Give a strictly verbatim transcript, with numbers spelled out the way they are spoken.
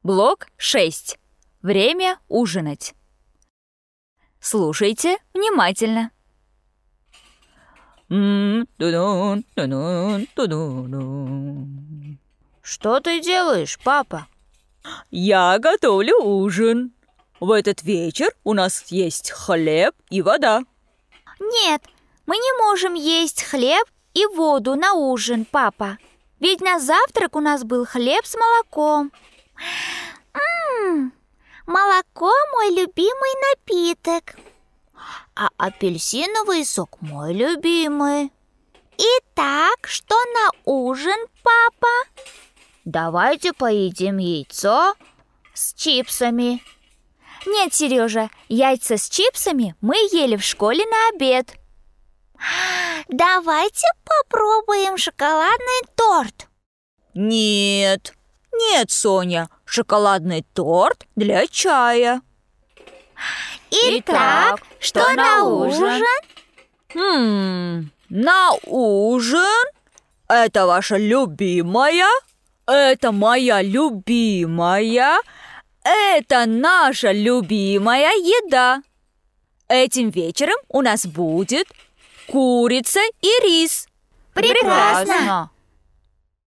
Блок шесть. Время ужинать. Слушайте внимательно. Что ты делаешь, папа? Я готовлю ужин. В этот вечер у нас есть хлеб и вода. Нет, мы не можем есть хлеб и воду на ужин, папа. Ведь на завтрак у нас был хлеб с молоком. Ммм, молоко мой любимый напиток. А апельсиновый сок мой любимый. Итак, что на ужин, папа? Давайте поедим яйцо с чипсами. Нет, Сережа, яйца с чипсами мы ели в школе на обед. Давайте попробуем шоколадный торт. Нет, нет, Соня, шоколадный торт для чая. Итак, что, что на ужин? Хм, на ужин? Это ваша любимая? Это моя любимая? Это наша любимая еда. Этим вечером у нас будет курица и рис. Прекрасно!